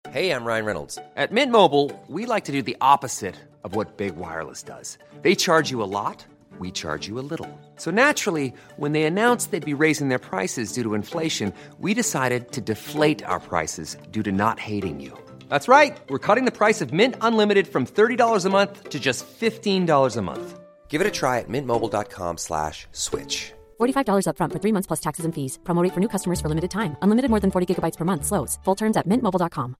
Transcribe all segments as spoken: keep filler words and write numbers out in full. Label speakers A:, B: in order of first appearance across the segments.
A: Hey, I'm Ryan Reynolds.
B: At Mint Mobile, we like to do the opposite of what Big Wireless does. They charge you a lot, we charge you a little. So naturally, when they announced they'd be raising their prices due to inflation, we decided to deflate our prices due to not hating you. That's right. We're cutting the price of Mint Unlimited from thirty dollars a month to just fifteen dollars a month.
A: Give it a try at mintmobile.com slash switch.
C: forty-five dollars up front for three months plus taxes and fees. Promo rate for new customers for limited time. Unlimited more than forty gigabytes per month. Slows full terms at mint mobile dot com.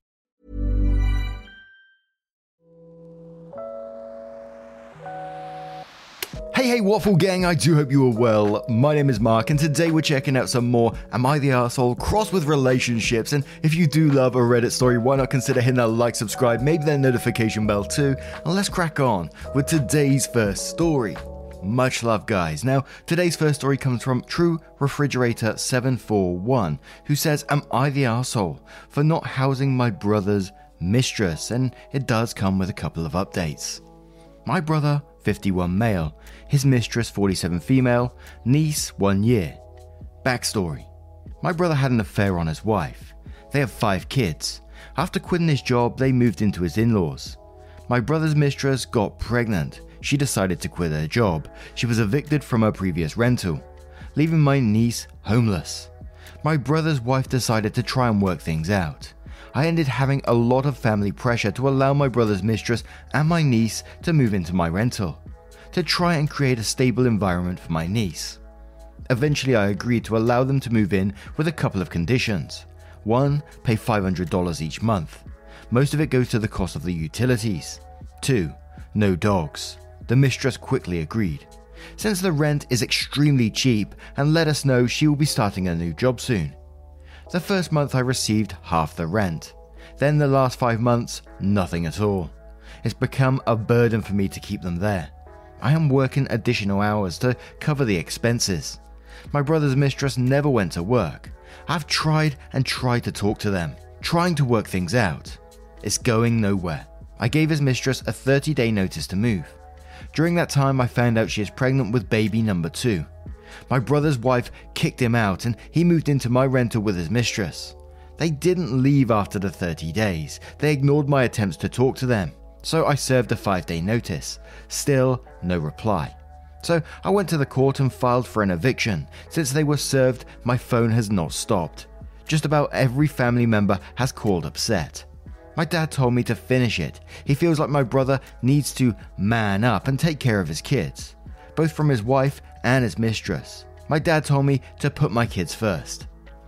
D: Hey, hey, Waffle Gang, I do hope you are well. My name is Mark, and today we're checking out some more Am I the Arsehole crossed with relationships. And if you do love a Reddit story, why not consider hitting that like, subscribe, maybe that notification bell too. And let's crack on with today's first story. Much love, guys. Now, today's first story comes from True Refrigerator seven four one, who says, Am I the arsehole for not housing my brother's mistress? And it does come with a couple of updates. My brother, fifty-one male, his mistress, forty-seven female, niece, one year. Backstory. My brother had an affair on his wife. They have five kids. After quitting his job, they moved into his in-laws. My brother's mistress got pregnant. She decided to quit her job. She was evicted from her previous rental, leaving my niece homeless. My brother's wife decided to try and work things out. I ended having a lot of family pressure to allow my brother's mistress and my niece to move into my rental, to try and create a stable environment for my niece. Eventually, I agreed to allow them to move in with a couple of conditions. One, pay five hundred dollars each month. Most of it goes to the cost of the utilities. Two, no dogs. The mistress quickly agreed, since the rent is extremely cheap, and let us know she will be starting a new job soon. The first month I received half the rent. Then the last five months, nothing at all. It's become a burden for me to keep them there. I am working additional hours to cover the expenses. My brother's mistress never went to work. I've tried and tried to talk to them, trying to work things out. It's going nowhere. I gave his mistress a thirty-day notice to move. During that time, I found out she is pregnant with baby number two. My brother's wife kicked him out and he moved into my rental with his mistress. They didn't leave after the thirty days. They ignored my attempts to talk to them. So I served a five-day notice. Still, no reply. So I went to the court and filed for an eviction. Since they were served, my phone has not stopped. Just about every family member has called upset. My dad told me to finish it. He feels like my brother needs to man up and take care of his kids, both from his wife and his mistress. My dad told me to put my kids first.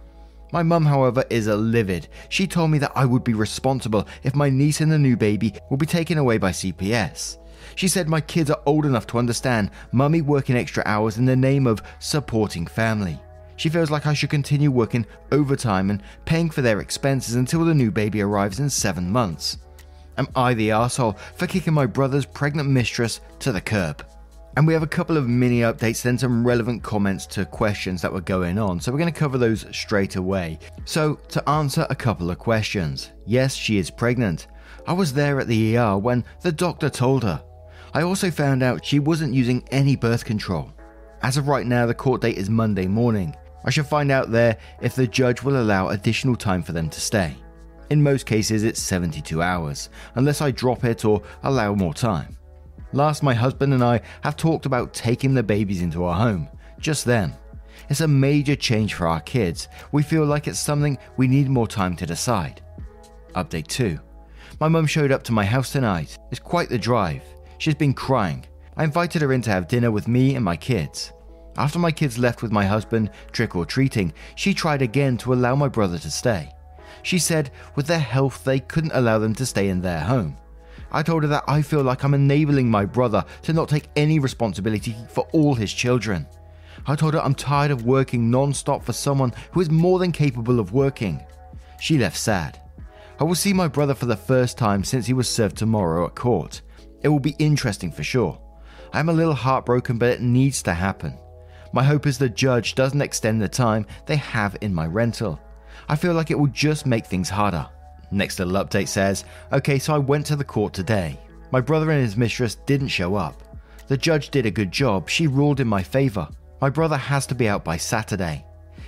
D: My mum, however, is livid. She told me that I would be responsible if my niece and the new baby will be taken away by C P S. She said my kids are old enough to understand mummy working extra hours in the name of supporting family. She feels like I should continue working overtime and paying for their expenses until the new baby arrives in seven months. Am I the arsehole for kicking my brother's pregnant mistress to the curb? And we have a couple of mini updates, then some relevant comments to questions that were going on, so we're going to cover those straight away. So, to answer a couple of questions. Yes, she is pregnant. I was there at the E R when the doctor told her. I also found out she wasn't using any birth control. As of right now, the court date is Monday morning. I should find out there if the judge will allow additional time for them to stay. In most cases, it's seventy-two hours, unless I drop it or allow more time. Last, my husband and I have talked about taking the babies into our home, just them. It's a major change for our kids. We feel like it's something we need more time to decide. Update two. My mum showed up to my house tonight. It's quite the drive. She's been crying. I invited her in to have dinner with me and my kids. After my kids left with my husband trick-or-treating, she tried again to allow my brother to stay. She said with their health they couldn't allow them to stay in their home. I told her that I feel like I'm enabling my brother to not take any responsibility for all his children. I told her I'm tired of working non-stop for someone who is more than capable of working. She left sad. I will see my brother for the first time since he was served tomorrow at court. It will be interesting for sure. I'm a little heartbroken, but it needs to happen. My hope is the judge doesn't extend the time they have in my rental. I feel like it will just make things harder. Next little update says, okay, so I went to the court today. My brother and his mistress didn't show up. The judge did a good job. She ruled in my favor. My brother has to be out by Saturday.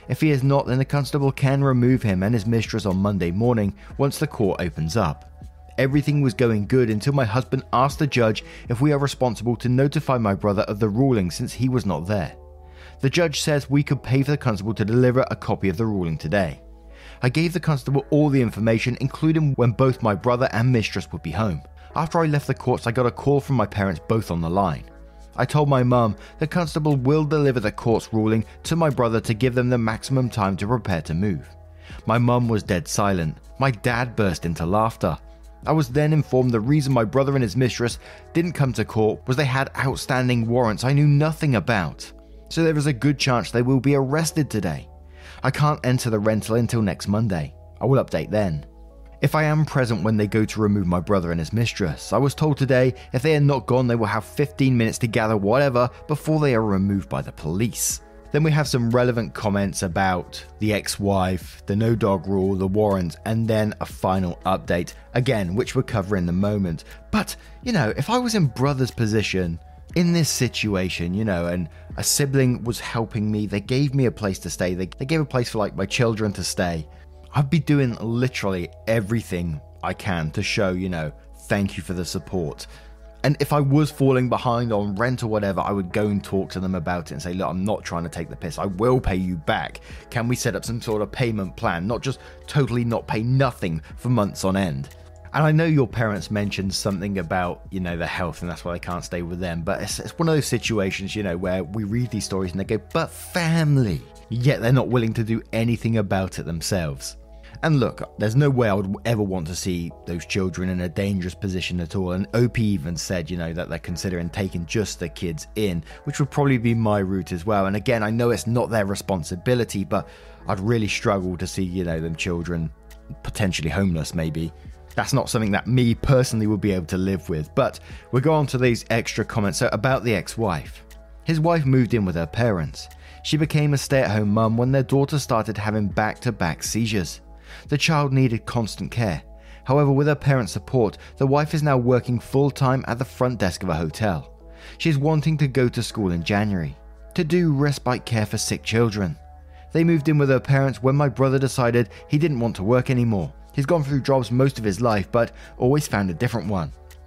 D: If he is not, then the constable can remove him and his mistress on Monday morning once the court opens up. Everything was going good until my husband asked the judge if we are responsible to notify my brother of the ruling since he was not there. The judge says we could pay for the constable to deliver a copy of the ruling today. I gave the constable all the information, including when both my brother and mistress would be home. After I left the courts, I got a call from my parents, both on the line. I told my mum the constable will deliver the court's ruling to my brother to give them the maximum time to prepare to move. My mum was dead silent. My dad burst into laughter. I was then informed the reason my brother and his mistress didn't come to court was they had outstanding warrants I knew nothing about. So there is a good chance they will be arrested today. I can't enter the rental until next Monday. I will update then. If I am present when they go to remove my brother and his mistress, I was told today if they are not gone they will have fifteen minutes to gather whatever before they are removed by the police. Then we have some relevant comments about the ex-wife, the no dog rule, the warrant, and then a final update, again, which we'll cover in the moment. But, you know, if I was in brother's position, in this situation, you know, and a sibling was helping me, they gave me a place to stay, they, they gave a place for like my children to stay, I'd be doing literally everything I can to show, you know, thank you for the support. And if I was falling behind on rent or whatever, I would go and talk to them about it and say, look, I'm not trying to take the piss. I will pay you back. Can we set up some sort of payment plan? Not just totally not pay nothing for months on end. And I know your parents mentioned something about, you know, their health and that's why they can't stay with them. But it's, it's one of those situations, you know, where we read these stories and they go, but family. Yet they're not willing to do anything about it themselves. And look, there's no way I would ever want to see those children in a dangerous position at all. And O P even said, you know, that they're considering taking just the kids in, which would probably be my route as well. And again, I know it's not their responsibility, but I'd really struggle to see, you know, them children potentially homeless maybe. That's not something that me personally would be able to live with. But we'll go on to these extra comments. So about the ex-wife. His wife moved in with her parents. She became a stay-at-home mum when their daughter started having back-to-back seizures. The child needed constant care. However, with her parents' support, the wife is now working full-time at the front desk of a hotel. She is wanting to go to school in January, to do respite care for sick children. They moved in with her parents when my brother decided he didn't want to work anymore. He's gone through jobs most of his life, but always found a different one.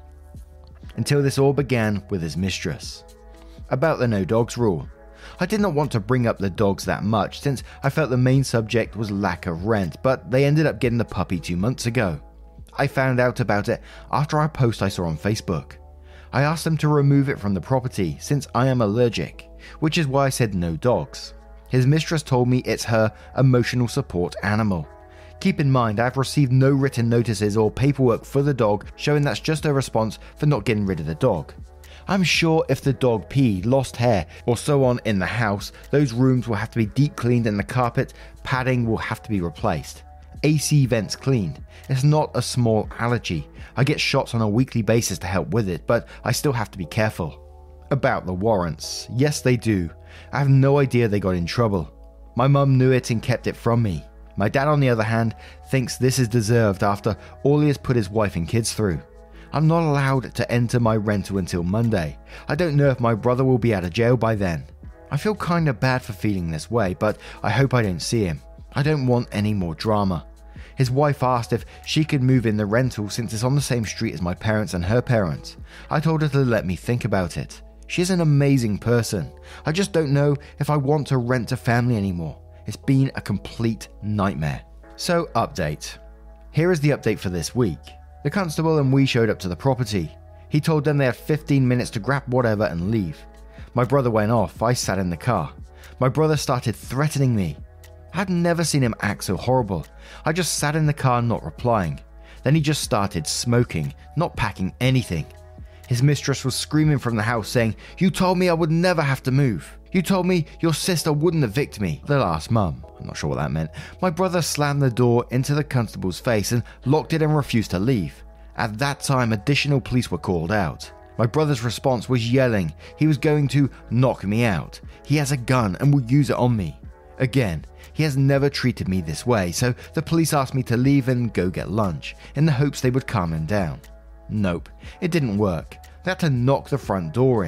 D: Until this all began with his mistress. About the no dogs rule. I did not want to bring up the dogs that much since I felt the main subject was lack of rent, but they ended up getting the puppy two months ago. I found out about it after a post I saw on Facebook. I asked them to remove it from the property since I am allergic, which is why I said no dogs. His mistress told me it's her emotional support animal. Keep in mind, I've received no written notices or paperwork for the dog showing that's just a response for not getting rid of the dog. I'm sure if the dog peed, lost hair, or so on in the house, those rooms will have to be deep cleaned and the carpet, padding will have to be replaced. A C vents cleaned. It's not a small allergy. I get shots on a weekly basis to help with it, but I still have to be careful. About the warrants. Yes, they do. I have no idea they got in trouble. My mum knew it and kept it from me. My dad, on the other hand, thinks this is deserved after all he has put his wife and kids through. I'm not allowed to enter my rental until Monday. I don't know if my brother will be out of jail by then. I feel kinda bad for feeling this way, but I hope I don't see him. I don't want any more drama. His wife asked if she could move in the rental since it's on the same street as my parents and her parents. I told her to let me think about it. She is an amazing person. I just don't know if I want to rent a family anymore. It's been a complete nightmare. So, update. Here is the update for this week. The constable and we showed up to the property. He told them they had fifteen minutes to grab whatever and leave. My brother went off. I sat in the car. My brother started threatening me. I had never seen him act so horrible. I just sat in the car not replying. Then he just started smoking, not packing anything. His mistress was screaming from the house saying, "You told me I would never have to move. You told me your sister wouldn't evict me." The last mum. I'm not sure what that meant. My brother slammed the door into the constable's face and locked it and refused to leave. At that time, additional police were called out. My brother's response was yelling. He was going to knock me out. He has a gun and will use it on me. Again, he has never treated me this way, so the police asked me to leave and go get lunch, in the hopes they would calm him down. Nope, it didn't work. They had to knock the front door in.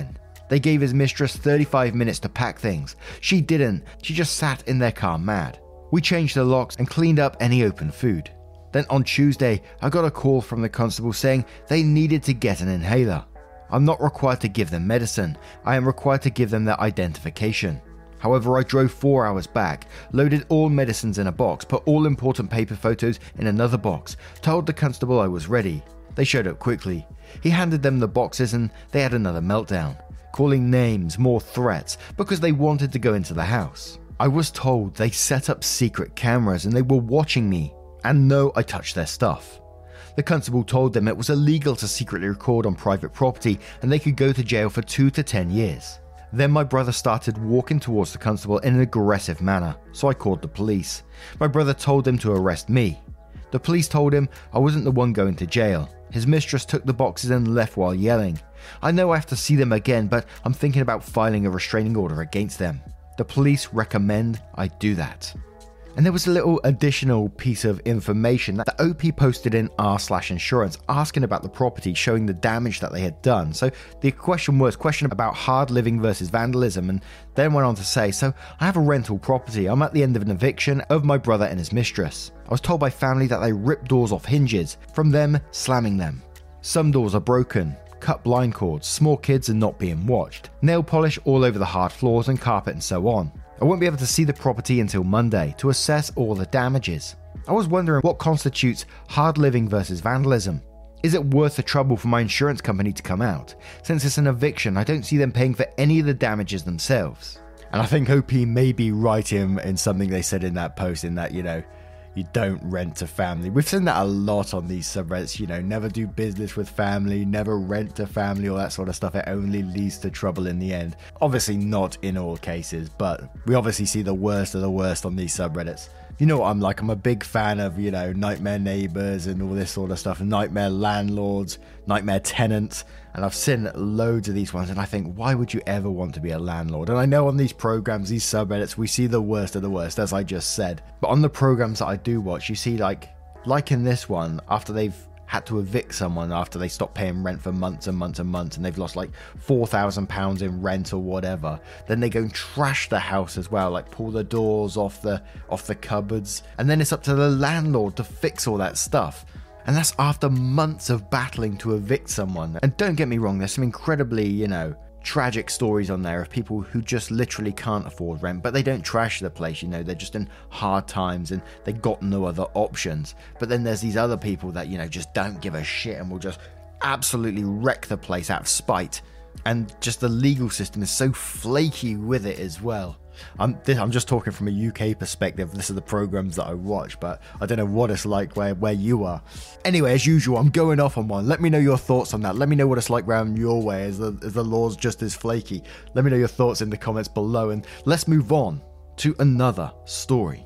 D: They gave his mistress thirty-five minutes to pack things. She didn't. She just sat in their car mad. We changed the locks and cleaned up any open food. Then on Tuesday, I got a call from the constable saying they needed to get an inhaler. I'm not required to give them medicine. I am required to give them their identification. However, I drove four hours back, loaded all medicines in a box, put all important paper photos in another box, told the constable I was ready. They showed up quickly. He handed them the boxes and they had another meltdown, calling names, more threats, because they wanted to go into the house. I was told they set up secret cameras and they were watching me, and no, I touched their stuff. The constable told them it was illegal to secretly record on private property and they could go to jail for two to ten years. Then my brother started walking towards the constable in an aggressive manner, so I called the police. My brother told him to arrest me. The police told him I wasn't the one going to jail. His mistress took the boxes and left while yelling. I know I have to see them again, but I'm thinking about filing a restraining order against them. The police recommend I do that. And there was a little additional piece of information that the O P posted in r slash insurance asking about the property, showing the damage that they had done. So the question was question about hard living versus vandalism, and then went on to say, so I have a rental property. I'm at the end of an eviction of my brother and his mistress. I was told by family that they ripped doors off hinges from them slamming them. Some doors are broken, cut blind cords, small kids are not being watched, nail polish all over the hard floors and carpet and so on. I won't be able to see the property until Monday to assess all the damages. I was wondering what constitutes hard living versus vandalism. Is it worth the trouble for my insurance company to come out? Since it's an eviction, I don't see them paying for any of the damages themselves. And I think O P may be right in, in something they said in that post, in that, you know, you don't rent to family. We've seen that a lot on these subreddits, you know, never do business with family, never rent to family, all that sort of stuff. It only leads to trouble in the end. Obviously not in all cases, but we obviously see the worst of the worst on these subreddits. You know what I'm like, I'm a big fan of, you know, nightmare neighbors and all this sort of stuff, nightmare landlords, nightmare tenants, and I've seen loads of these ones, and I think, why would you ever want to be a landlord? And I know on these programs, these subreddits, we see the worst of the worst, as I just said, but on the programs that I do watch, you see, like, like in this one, after they've had to evict someone after they stopped paying rent for months and months and months, and they've lost like four thousand pounds in rent or whatever, then they go and trash the house as well, like pull the doors off the off the cupboards, and then it's up to the landlord to fix all that stuff. And that's after months of battling to evict someone. And don't get me wrong, there's some incredibly, you know, tragic stories on there of people who just literally can't afford rent, but they don't trash the place, you know, they're just in hard times and they got no other options. But then there's these other people that, you know, just don't give a shit and will just absolutely wreck the place out of spite. And just the legal system is so flaky with it as well. I'm, this, I'm just talking from a U K perspective. This are the programs that I watch, but I don't know what it's like where, where you are. Anyway, as usual, I'm going off on one. Let me know your thoughts on that. Let me know what it's like round your way. Is the, is the laws just as flaky? Let me know your thoughts in the comments below, and let's move on to another story.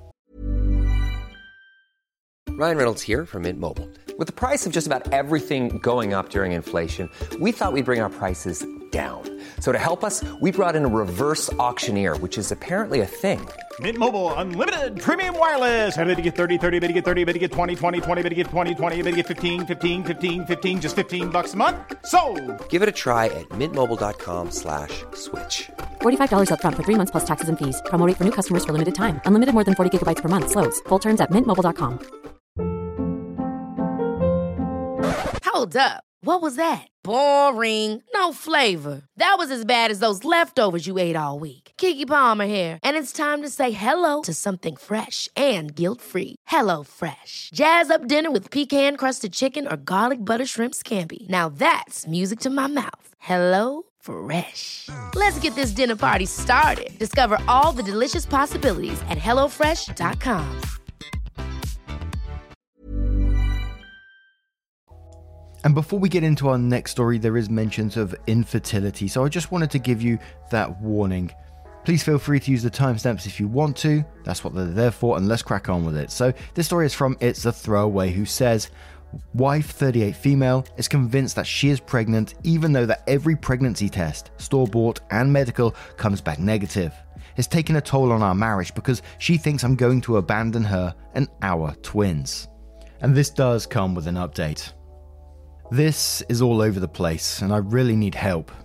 A: Ryan Reynolds here from Mint Mobile. With the price of just about everything going up during inflation, we thought we'd bring our prices down. So to help us, we brought in a reverse auctioneer, which is apparently a thing.
E: Mint Mobile Unlimited Premium Wireless. How to get thirty, thirty, how to get thirty, how to get twenty, twenty, twenty, how to get twenty, twenty, how to get fifteen, fifteen, fifteen, fifteen, just fifteen bucks a month? Sold! Give it a try at mintmobile.com slash switch.
C: forty-five dollars up front for three months plus taxes and fees. Promo rate for new customers for limited time. Unlimited more than forty gigabytes per month. Slows full terms at mint mobile dot com.
F: Hold up. What was that? Boring. No flavor. That was as bad as those leftovers you ate all week. Keke Palmer here, and it's time to say hello to something fresh and guilt-free. Hello Fresh. Jazz up dinner with pecan-crusted chicken or garlic butter shrimp scampi. Now that's music to my mouth. Hello Fresh. Let's get this dinner party started. Discover all the delicious possibilities at hello fresh dot com.
D: And before we get into our next story, there is mentions of infertility, so I just wanted to give you that warning. Please feel free to use the timestamps if you want to, that's what they're there for, and let's crack on with it. So this story is from It's a Throwaway, who says, wife, thirty-eight female, is convinced that she is pregnant even though that every pregnancy test, store-bought and medical, comes back negative. It's taken a toll on our marriage because she thinks I'm going to abandon her and our twins. And this does come with an update. This is all over the place, and I really need help.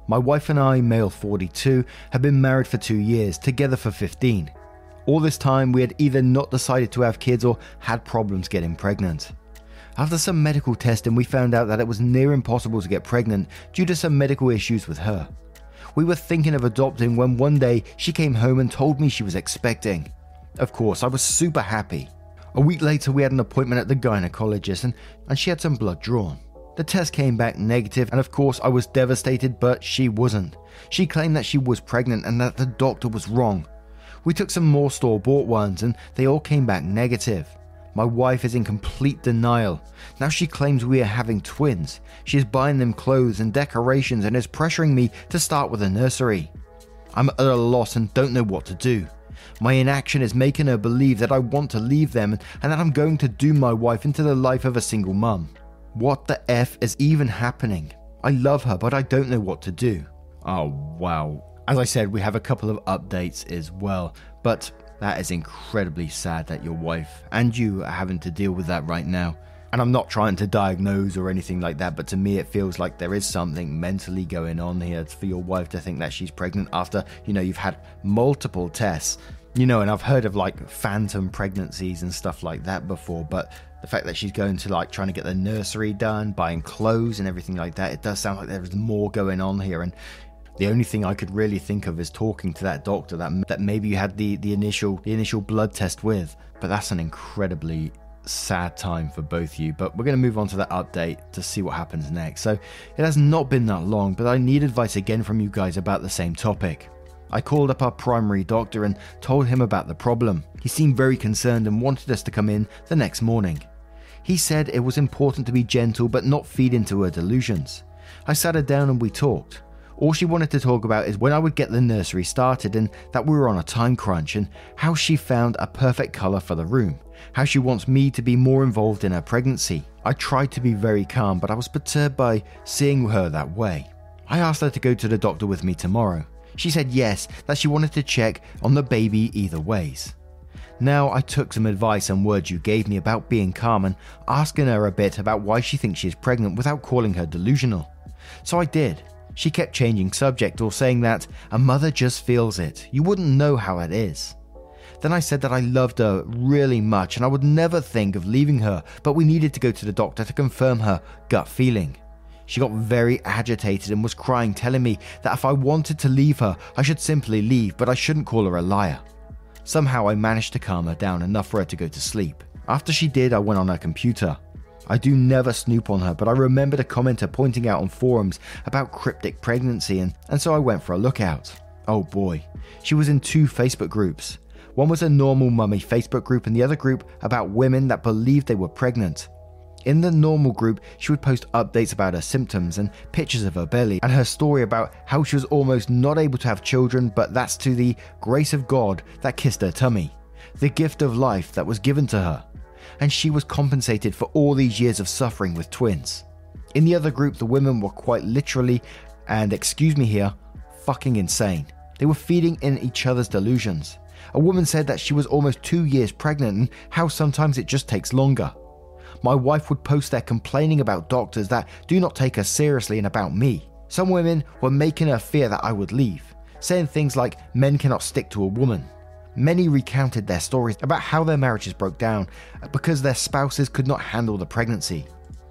D: My wife and I, male forty-two, have been married for two years, together for fifteen. All this time we had either not decided to have kids or had problems getting pregnant. After some medical testing, we found out that it was near impossible to get pregnant due to some medical issues with her. We were thinking of adopting when one day she came home and told me she was expecting. Of course, I was super happy. A week later we had an appointment at the gynecologist and, and she had some blood drawn. The test came back negative and of course I was devastated, but she wasn't. She claimed that she was pregnant and that the doctor was wrong. We took some more store-bought ones and they all came back negative. My wife is in complete denial. Now she claims we are having twins. She is buying them clothes and decorations and is pressuring me to start with a nursery. I'm at a loss and don't know what to do. My inaction is making her believe that I want to leave them and that I'm going to doom my wife into the life of a single mum. What the F is even happening? I love her, but I don't know what to do. Oh, wow. As I said, we have a couple of updates as well, but that is incredibly sad that your wife and you are having to deal with that right now. And I'm not trying to diagnose or anything like that, but to me it feels like there is something mentally going on here for your wife to think that she's pregnant after, you know, you've had multiple tests. You know, and I've heard of like phantom pregnancies and stuff like that before, but the fact that she's going to like trying to get the nursery done, buying clothes and everything like that, it does sound like there's more going on here. And the only thing I could really think of is talking to that doctor that that maybe you had the, the initial the initial blood test with. But that's an incredibly sad time for both of you. But we're going to move on to that update to see what happens next. So it has not been that long, but I need advice again from you guys about the same topic. I called up our primary doctor and told him about the problem. He seemed very concerned and wanted us to come in the next morning. He said it was important to be gentle but not feed into her delusions. I sat her down and we talked. All she wanted to talk about is when I would get the nursery started and that we were on a time crunch, and how she found a perfect colour for the room, how she wants me to be more involved in her pregnancy. I tried to be very calm, but I was perturbed by seeing her that way. I asked her to go to the doctor with me tomorrow. She said yes, that she wanted to check on the baby either ways. Now I took some advice and words you gave me about being calm and asking her a bit about why she thinks she is pregnant without calling her delusional. So I did. She kept changing subject or saying that a mother just feels it. You wouldn't know how it is. Then I said that I loved her really much and I would never think of leaving her, but we needed to go to the doctor to confirm her gut feeling. She got very agitated and was crying, telling me that if I wanted to leave her, I should simply leave, but I shouldn't call her a liar. Somehow I managed to calm her down enough for her to go to sleep. After she did, I went on her computer. I do never snoop on her, but I remembered a commenter pointing out on forums about cryptic pregnancy, and, and so I went for a look out. Oh boy, she was in two Facebook groups. One was a normal mummy Facebook group and the other group about women that believed they were pregnant. In the normal group, she would post updates about her symptoms and pictures of her belly and her story about how she was almost not able to have children, but that's to the grace of God that kissed her tummy, the gift of life that was given to her. And she was compensated for all these years of suffering with twins. In the other group, the women were quite literally, and excuse me here, fucking insane. They were feeding in each other's delusions. A woman said that she was almost two years pregnant and how sometimes it just takes longer. My wife would post there complaining about doctors that do not take her seriously and about me. Some women were making her fear that I would leave, saying things like men cannot stick to a woman. Many recounted their stories about how their marriages broke down because their spouses could not handle the pregnancy.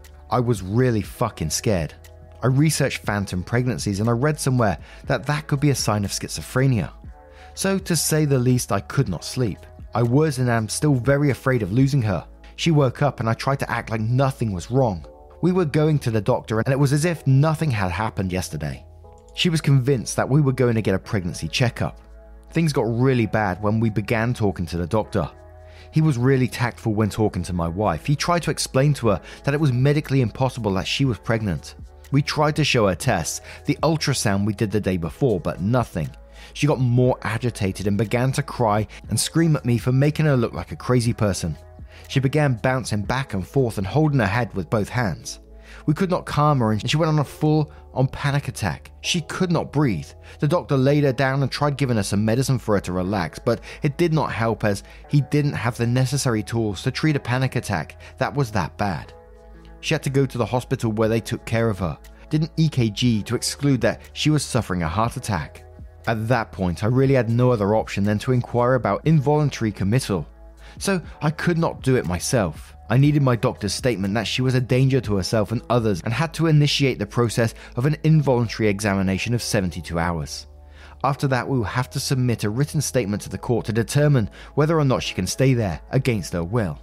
D: I was really fucking scared. I researched phantom pregnancies and I read somewhere that that could be a sign of schizophrenia. So to say the least, I could not sleep. I was and am still very afraid of losing her. She woke up and I tried to act like nothing was wrong. We were going to the doctor and it was as if nothing had happened yesterday. She was convinced that we were going to get a pregnancy checkup. Things got really bad when we began talking to the doctor. He was really tactful when talking to my wife. He tried to explain to her that it was medically impossible that she was pregnant. We tried to show her tests, the ultrasound we did the day before, but nothing. She got more agitated and began to cry and scream at me for making her look like a crazy person. She began bouncing back and forth and holding her head with both hands. We could not calm her and she went on a full-on panic attack. She could not breathe. The doctor laid her down and tried giving her some medicine for her to relax, but it did not help as he didn't have the necessary tools to treat a panic attack that was that bad. She had to go to the hospital where they took care of her. did an E K G to exclude that she was suffering a heart attack. At that point, I really had no other option than to inquire about involuntary committal. So I could not do it myself. I needed my doctor's statement that she was a danger to herself and others and had to initiate the process of an involuntary examination of seventy-two hours. After that, we will have to submit a written statement to the court to determine whether or not she can stay there against her will.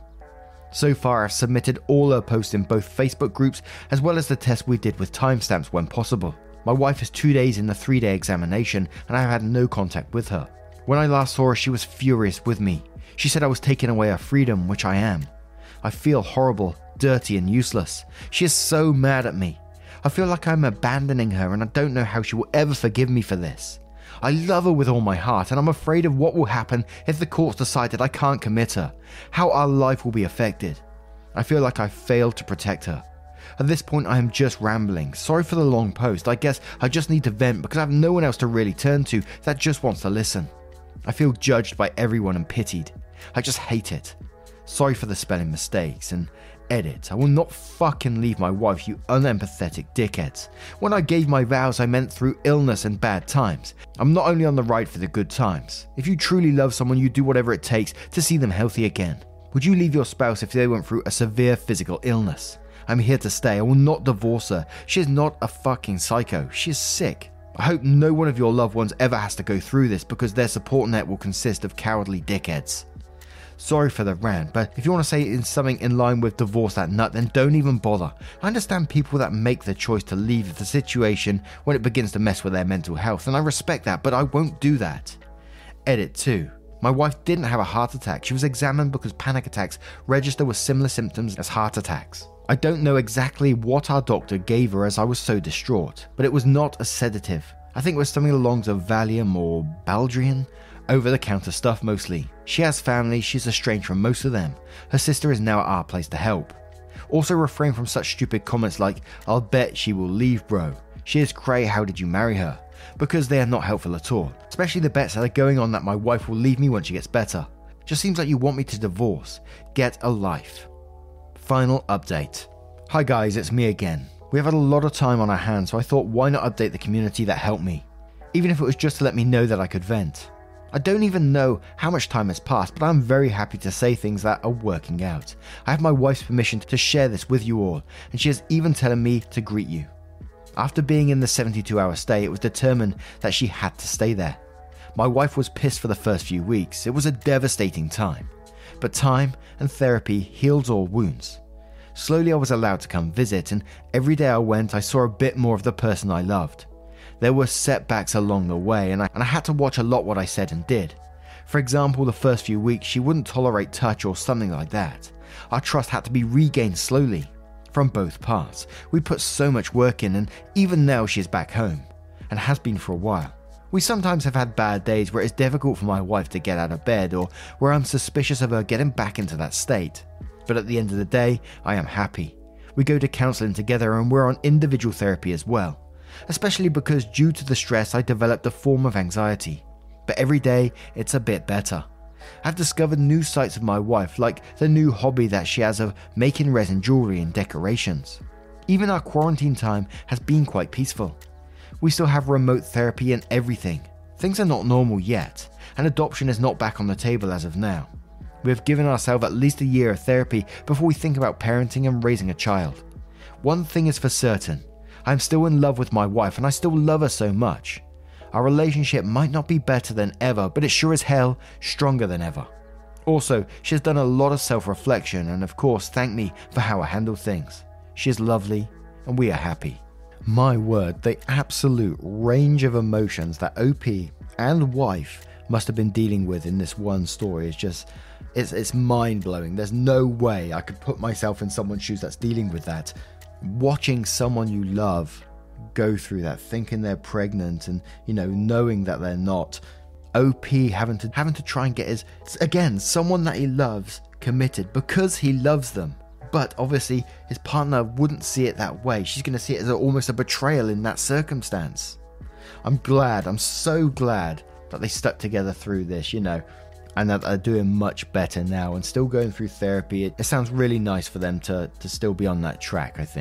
D: So far, I've submitted all her posts in both Facebook groups as well as the test we did with timestamps when possible. My wife is two days in the three-day examination and I have had no contact with her. When I last saw her, she was furious with me. She said I was taking away her freedom, which I am. I feel horrible, dirty and useless. She is so mad at me. I feel like I'm abandoning her and I don't know how she will ever forgive me for this. I love her with all my heart and I'm afraid of what will happen if the courts decide that I can't commit her, how our life will be affected. I feel like I've failed to protect her. At this point I am just rambling. Sorry for the long post. I guess I just need to vent because I have no one else to really turn to that just wants to listen. I feel judged by everyone and pitied. I just hate it. Sorry for the spelling mistakes, and edit. I will not fucking leave my wife, you unempathetic dickheads. When I gave my vows, I meant through illness and bad times. I'm not only on the ride for the good times. If you truly love someone, you do whatever it takes to see them healthy again. Would you leave your spouse if they went through a severe physical illness? I'm here to stay. I will not divorce her. She is not a fucking psycho. She is sick. I hope no one of your loved ones ever has to go through this because their support net will consist of cowardly dickheads. Sorry for the rant, but if you want to say in something in line with divorce that nut, then don't even bother. I understand people that make the choice to leave the situation when it begins to mess with their mental health, and I respect that, but I won't do that. Edit two. My wife didn't have a heart attack. She was examined because panic attacks register with similar symptoms as heart attacks. I don't know exactly what our doctor gave her as I was so distraught, but it was not a sedative. I think it was something along the Valium or Baldrian. Over-the-counter stuff mostly. She has family, she's estranged from most of them. Her sister is now at our place to help. Also refrain from such stupid comments like, I'll bet she will leave bro. She is cray, how did you marry her? Because they are not helpful at all. Especially the bets that are going on that my wife will leave me when she gets better. Just seems like you want me to divorce. Get a life. Final update. Hi guys, it's me again. We have had a lot of time on our hands, so I thought why not update the community that helped me? Even if it was just to let me know that I could vent. I don't even know how much time has passed, but I'm very happy to say things that are working out. I have my wife's permission to share this with you all, and she has even telling me to greet you. After being in the seventy-two hour stay, it was determined that she had to stay there. My wife was pissed for the first few weeks. It was a devastating time. But time and therapy heals all wounds. Slowly I was allowed to come visit, and every day I went I saw a bit more of the person I loved. There were setbacks along the way, and I, and I had to watch a lot what I said and did. For example, the first few weeks, she wouldn't tolerate touch or something like that. Our trust had to be regained slowly, from both parts. We put so much work in, and even now she is back home, and has been for a while. We sometimes have had bad days where it's difficult for my wife to get out of bed, or where I'm suspicious of her getting back into that state. But at the end of the day, I am happy. We go to counselling together, and we're on individual therapy as well. Especially because due to the stress I developed a form of anxiety. But every day it's a bit better. I've discovered new sides of my wife, like the new hobby that she has of making resin jewelry and decorations. Even our quarantine time has been quite peaceful. We still have remote therapy and everything. Things are not normal yet, and adoption is not back on the table as of now. We have given ourselves at least a year of therapy before we think about parenting and raising a child. One thing is for certain. I'm still in love with my wife and I still love her so much. Our relationship might not be better than ever, but it's sure as hell stronger than ever. Also, she has done a lot of self-reflection and of course thanked me for how I handle things. She is lovely and we are happy. My word, the absolute range of emotions that O P and wife must have been dealing with in this one story is just, it's, it's mind-blowing. There's no way I could put myself in someone's shoes that's dealing with that. Watching someone you love go through that, thinking they're pregnant and, you know, knowing that they're not. O P having to having to try and get his, again, someone that he loves committed because he loves them. But obviously his partner wouldn't see it that way. She's going to see it as a, almost a betrayal in that circumstance. I'm glad, I'm so glad that they stuck together through this, you know, and that they're doing much better now and still going through therapy. It, it sounds really nice for them to, to still be on that track, I think.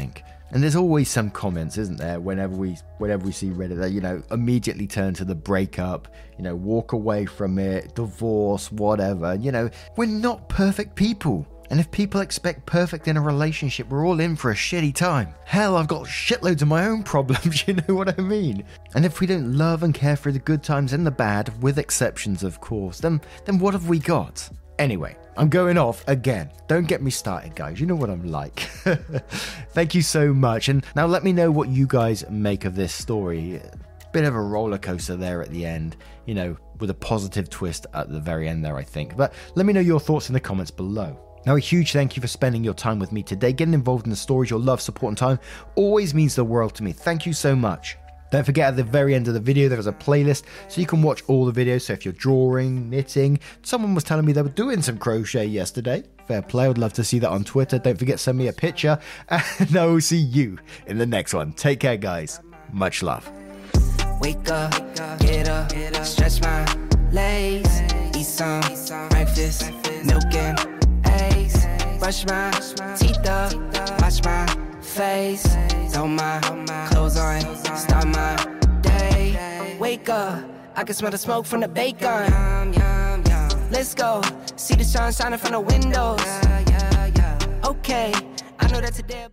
D: And there's always some comments, isn't there, whenever we whenever we see Reddit that, you know, immediately turn to the breakup, you know, walk away from it, divorce, whatever. You know, we're not perfect people. And if people expect perfect in a relationship, we're all in for a shitty time. Hell, I've got shitloads of my own problems, you know what I mean? And if we don't love and care for the good times and the bad, with exceptions of course, then then what have we got? Anyway, I'm going off again. Don't get me started, guys. You know what I'm like. Thank you so much. And now let me know what you guys make of this story. Bit of a roller coaster there at the end, you know, with a positive twist at the very end there, I think. But let me know your thoughts in the comments below. Now, a huge thank you for spending your time with me today. Getting involved in the stories, your love, support, and time always means the world to me. Thank you so much. Don't forget, at the very end of the video, there is a playlist so you can watch all the videos. So if you're drawing, knitting, someone was telling me they were doing some crochet yesterday. Fair play. I would love to see that on Twitter. Don't forget, send me a picture. And I will see you in the next one. Take care, guys. Much love.
G: Wake up, get up, stretch my legs, eat some breakfast, milk and eggs, brush my teeth up, wash my face, throw my clothes on, start my day. Wake up, I can smell the smoke from the bacon. Let's go, see the sun shining from the windows. Okay, I know that today.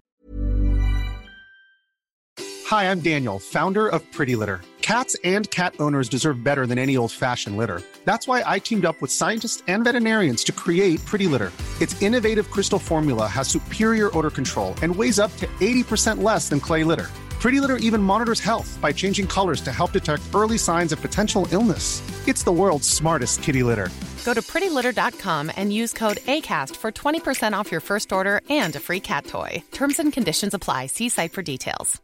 H: Hi, I'm Daniel, founder of Pretty Litter. Cats and cat owners deserve better than any old-fashioned litter. That's why I teamed up with scientists and veterinarians to create Pretty Litter. Its innovative crystal formula has superior odor control and weighs up to eighty percent less than clay litter. Pretty Litter even monitors health by changing colors to help detect early signs of potential illness. It's the world's smartest kitty litter.
I: Go to pretty litter dot com and use code ACAST for twenty percent off your first order and a free cat toy. Terms and conditions apply. See site for details.